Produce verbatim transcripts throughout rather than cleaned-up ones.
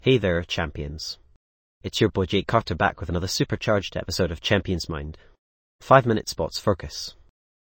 Hey there, champions. It's your boy Jake Carter back with another supercharged episode of Champions Mind. Five minute spots focus.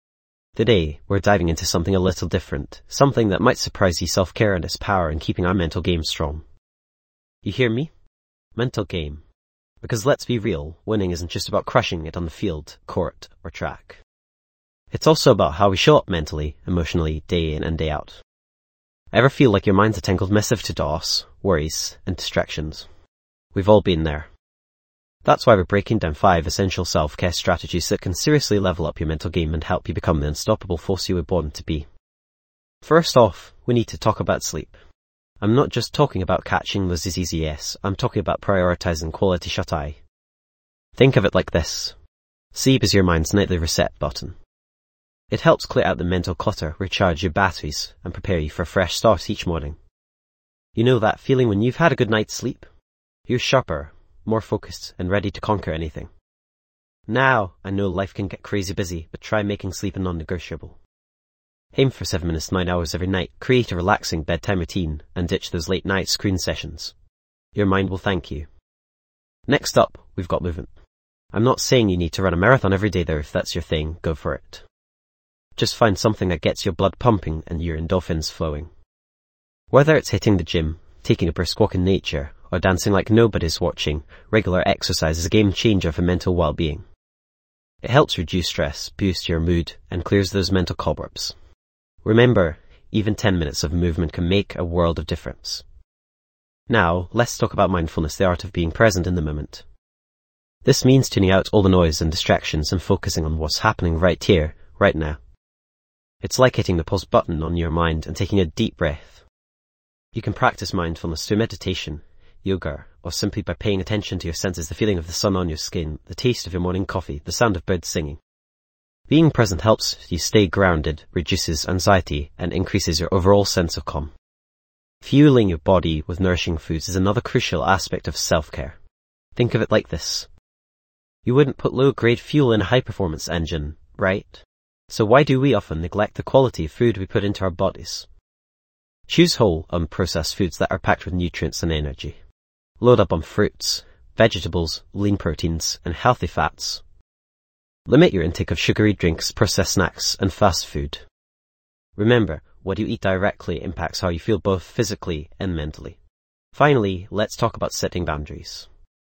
Today, we're diving into something a little different, something that might surprise you: self-care and its power in keeping our mental game strong. You hear me? Mental game. Because let's be real, winning isn't just about crushing it on the field, court, or track. It's also about how we show up mentally, emotionally, day in and day out. Ever feel like your mind's a tangled missive to DOS, worries, and distractions? We've all been there. That's why we're breaking down five essential self-care strategies that can seriously level up your mental game and help you become the unstoppable force you were born to be. First off, we need to talk about sleep. I'm not just talking about catching those diseases, I'm talking about prioritizing quality shut-eye. Think of it like this. Sleep is your mind's nightly reset button. It helps clear out the mental clutter, recharge your batteries, and prepare you for a fresh start each morning. You know that feeling when you've had a good night's sleep? You're sharper, more focused, and ready to conquer anything. Now, I know life can get crazy busy, but try making sleep a non-negotiable. Aim for seven minutes to nine hours every night, create a relaxing bedtime routine, and ditch those late night screen sessions. Your mind will thank you. Next up, we've got movement. I'm not saying you need to run a marathon every day though. If that's your thing, go for it. Just find something that gets your blood pumping and your endorphins flowing. Whether it's hitting the gym, taking a brisk walk in nature, or dancing like nobody's watching, regular exercise is a game changer for mental well-being. It helps reduce stress, boost your mood, and clears those mental cobwebs. Remember, even ten minutes of movement can make a world of difference. Now, let's talk about mindfulness, the art of being present in the moment. This means tuning out all the noise and distractions and focusing on what's happening right here, right now. It's like hitting the pause button on your mind and taking a deep breath. You can practice mindfulness through meditation, yoga, or simply by paying attention to your senses: the feeling of the sun on your skin, the taste of your morning coffee, the sound of birds singing. Being present helps you stay grounded, reduces anxiety, and increases your overall sense of calm. Fueling your body with nourishing foods is another crucial aspect of self-care. Think of it like this. You wouldn't put low-grade fuel in a high-performance engine, right? So why do we often neglect the quality of food we put into our bodies? Choose whole, unprocessed foods that are packed with nutrients and energy. Load up on fruits, vegetables, lean proteins, and healthy fats. Limit your intake of sugary drinks, processed snacks, and fast food. Remember, what you eat directly impacts how you feel both physically and mentally. Finally, let's talk about setting boundaries.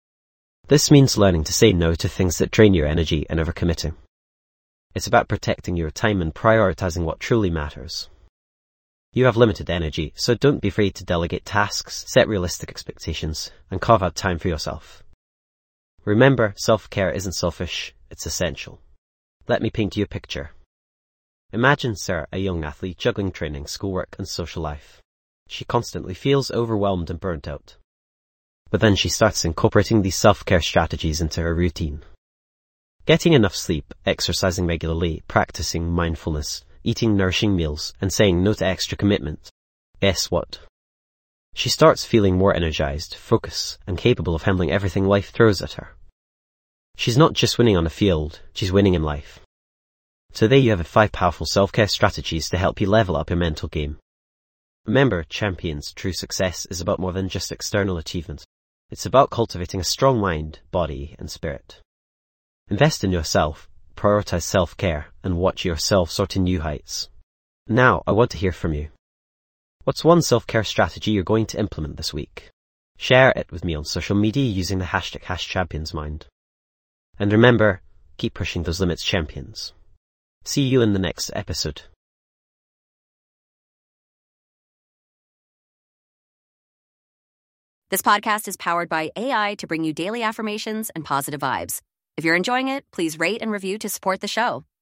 This means learning to say no to things that drain your energy and overcommitting. It's about protecting your time and prioritizing what truly matters. You have limited energy, so don't be afraid to delegate tasks, set realistic expectations, and carve out time for yourself. Remember, self-care isn't selfish, it's essential. Let me paint you a picture. Imagine Sarah, a young athlete juggling training, schoolwork, and social life. She constantly feels overwhelmed and burnt out. But then she starts incorporating these self-care strategies into her routine. Getting enough sleep, exercising regularly, practicing mindfulness, eating nourishing meals, and saying no to extra commitment. Guess what? She starts feeling more energized, focused, and capable of handling everything life throws at her. She's not just winning on the field, she's winning in life. So there you have it, five powerful self-care strategies to help you level up your mental game. Remember, champions, true success is about more than just external achievement. It's about cultivating a strong mind, body, and spirit. Invest in yourself, prioritize self-care, and watch yourself soar to new heights. Now, I want to hear from you. What's one self-care strategy you're going to implement this week? Share it with me on social media using the hashtag HashChampionsMind. And remember, keep pushing those limits, champions. See you in the next episode. This podcast is powered by A I to bring you daily affirmations and positive vibes. If you're enjoying it, please rate and review to support the show.